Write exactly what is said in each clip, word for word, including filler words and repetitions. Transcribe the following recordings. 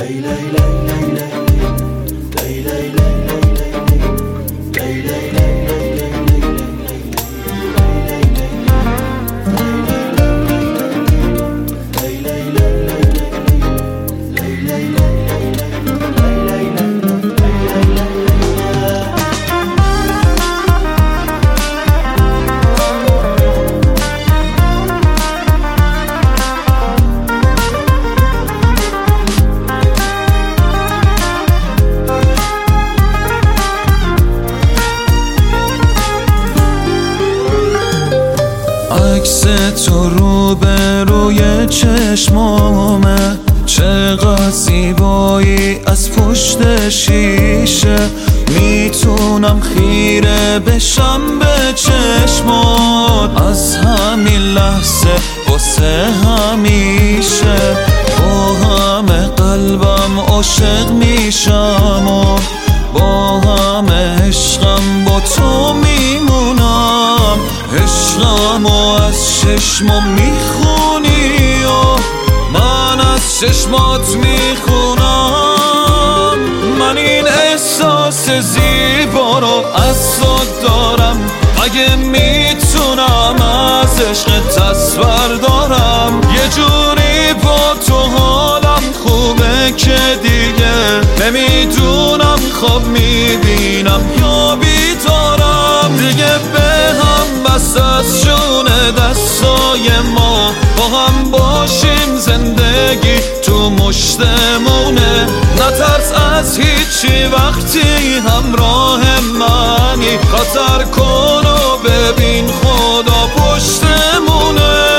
عکس تو رو به روی چشمامه، چقدر زیبایی از پشت شیشه. میتونم خیره بشم به چشمات از همین لحظه واسه همیشه. با همه قلبم عاشق میشم و با همه عشقم با تو میمونم. عشقمو از چشمام میخونی و من از چشمات میخونم. من این احساس زیبا رو از تو دارم، مگه میتونم از عشق تصور دارم. یه جوری با تو حالم خوبه که دیگه نمیدونم خواب میبینم یا بیدارم. دیگه به هم بس از جون دستای ما، با هم باشیم زندگی تو مشتمونه. نترس از هیچی وقتی همراه منی، خطر کن و ببین خدا پشتمونه.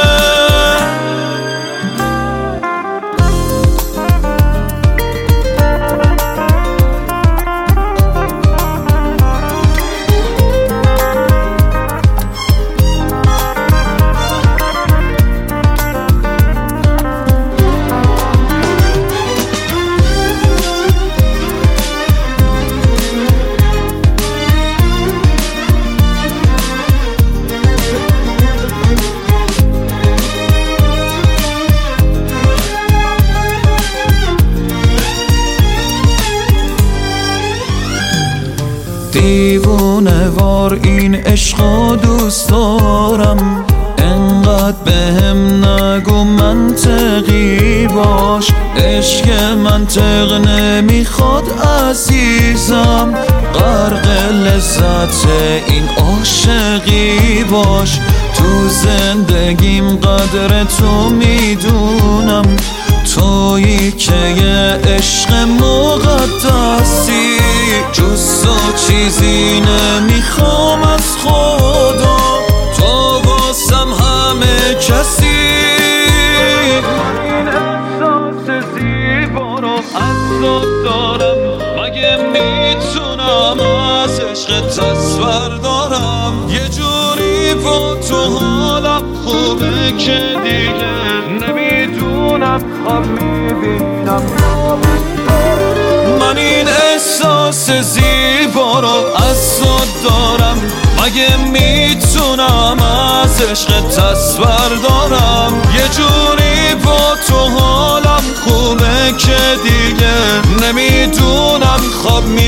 دیوونه وار این عشقو دوست دارم، انقدر بهم نگو منطقی باش. عشق منطق نمیخواد عزیزم، غرق لذت این عاشقی باش. تو زندگیم قدر تو میدونم، تویی که یه عشق مقدسی. جز تو چیزی نمیخوام از خدا، تو واسم همه کسی. این احساس زیبا رو از تو دارم، مگه میتونم از عشق تصور دارم. یه جوری با تو حالم خوبه که دیگه نمیدونم خواب میبینم. من این احساس زیبا رو از تو دارم، مگه میتونم از عشق تصور دارم. یه جوری با تو حالم خوبه که دیگه نمیدونم خواب می